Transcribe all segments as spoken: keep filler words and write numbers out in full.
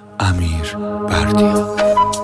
امیر بردیا.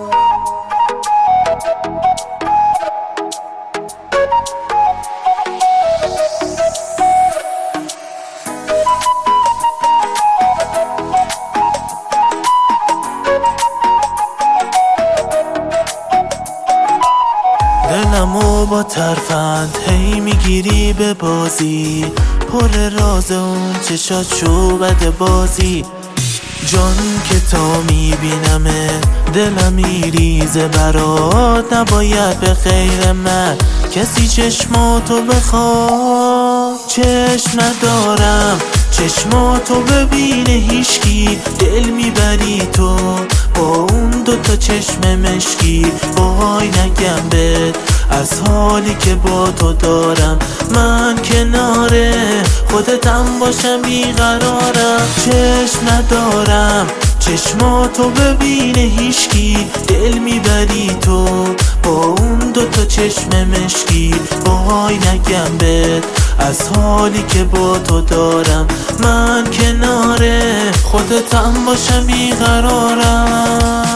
دلمو با ترفند هی میگیری به بازی، پر راز اون چشات شعبد بازی. جان که تا میبینمه دلم میریزه برات، نباید به خیر من کسی چشماتو بخواد. چشم ندارم چشماتو ببینه هیشکی، دل میبری تو با اون دوتا چشم مشکی. وای نگم بهت از حالی که با تو دارم، من کناره خودتم باشم بیقرارم. چشم ندارم چشماتو ببینه هیشکی، دل میبری تو با اون دوتا چشم مشکی. وای نگم بهت از حالی که با تو دارم، من کناره خودتم باشم بیقرارم.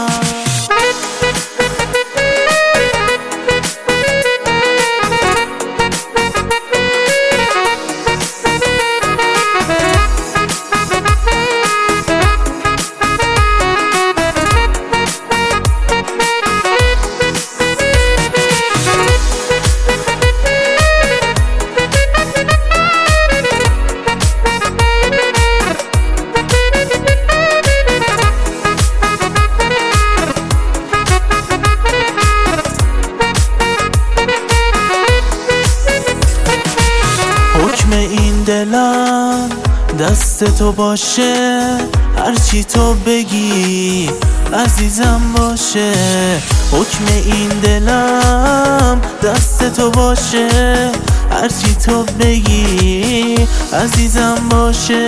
این دلم دست تو باشه، هرچی تو بگی عزیزم باشه. حکم این دلم دست تو باشه، هرچی تو بگی عزیزم باشه.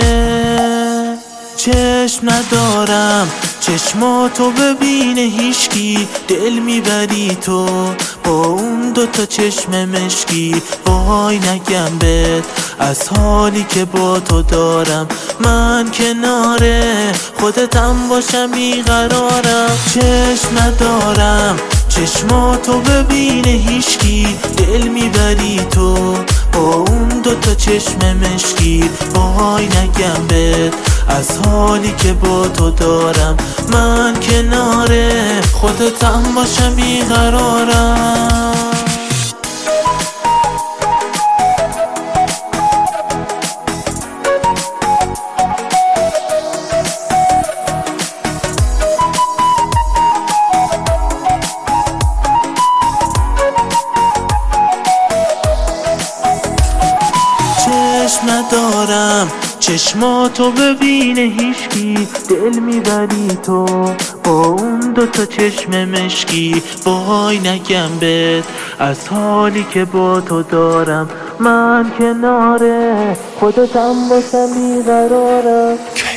چشم ندارم چشماتو ببینه هیشکی، دل میبری تو با اون دوتا چشم مشکی. وای نگم بهت از حالی که با تو دارم، من کناره خودتم باشم بیقرارم. چشم ندارم چشماتو ببینه هیشکی، دل میبری تو با اون دوتا چشم مشکی. وای نگم بهت از حالی که با تو دارم، من کناره خودتم باشم بیقرارم. چشم ندارم چشماتو ببینه هیشکی، دل میبری تو با اون دوتا چشم مشکی. وای نگم بهت از حالی که با تو دارم، من کناره خودتم باشم بیقرارم.